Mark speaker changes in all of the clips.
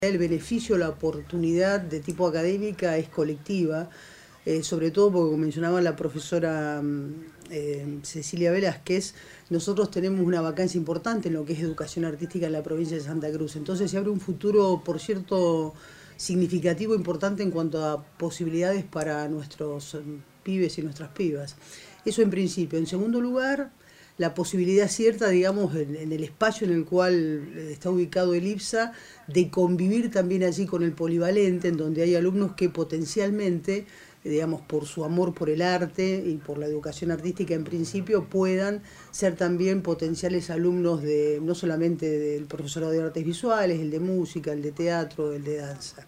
Speaker 1: El beneficio, la oportunidad de tipo académica es colectiva, sobre todo porque, como mencionaba la profesora Cecilia Velázquez, nosotros tenemos una vacancia importante en lo que es educación artística en la provincia de Santa Cruz. Entonces se abre un futuro, por cierto, significativo, importante en cuanto a posibilidades para nuestros pibes y nuestras pibas. Eso en principio. En segundo lugar, la posibilidad cierta, digamos, en el espacio en el cual está ubicado el IPSA, de convivir también allí con el polivalente, en donde hay alumnos que potencialmente, digamos, por su amor por el arte y por la educación artística en principio, puedan ser también potenciales alumnos de no solamente del profesorado de artes visuales, el de música, el de teatro, el de danza.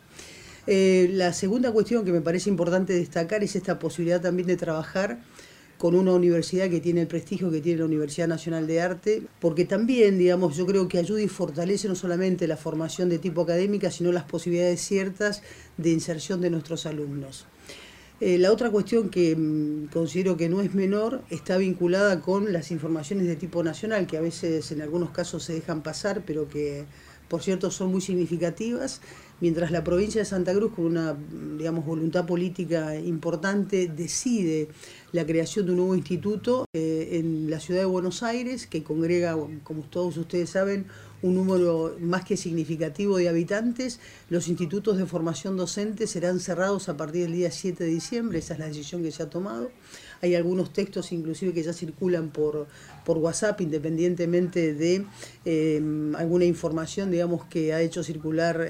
Speaker 1: La segunda cuestión que me parece importante destacar es esta posibilidad también de trabajar con una universidad que tiene el prestigio que tiene la Universidad Nacional de Arte, porque también, digamos, yo creo que ayuda y fortalece no solamente la formación de tipo académica, sino las posibilidades ciertas de inserción de nuestros alumnos. La otra cuestión que considero que no es menor está vinculada con las informaciones de tipo nacional, que a veces en algunos casos se dejan pasar, pero que por cierto son muy significativas, mientras la provincia de Santa Cruz, con una, digamos, voluntad política importante, decide la creación de un nuevo instituto en la ciudad de Buenos Aires, que congrega, como todos ustedes saben, un número más que significativo de habitantes. Los institutos de formación docente serán cerrados a partir del día 7 de diciembre, esa es la decisión que se ha tomado. Hay algunos textos inclusive que ya circulan por WhatsApp, independientemente de alguna información, digamos, que ha hecho circular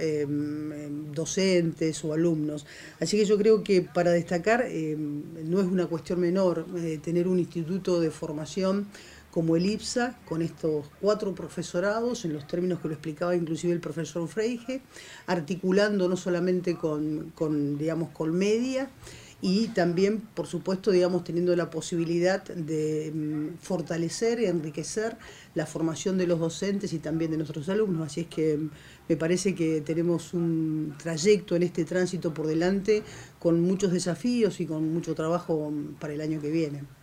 Speaker 1: docentes o alumnos. Así que yo creo que para destacar no es una cuestión menor tener un instituto de formación como el IPSA, con estos 4 profesorados, en los términos que lo explicaba inclusive el profesor Freige, articulando no solamente digamos, con media, y también, por supuesto, digamos, teniendo la posibilidad de fortalecer y enriquecer la formación de los docentes y también de nuestros alumnos. Así es que me parece que tenemos un trayecto en este tránsito por delante con muchos desafíos y con mucho trabajo para el año que viene.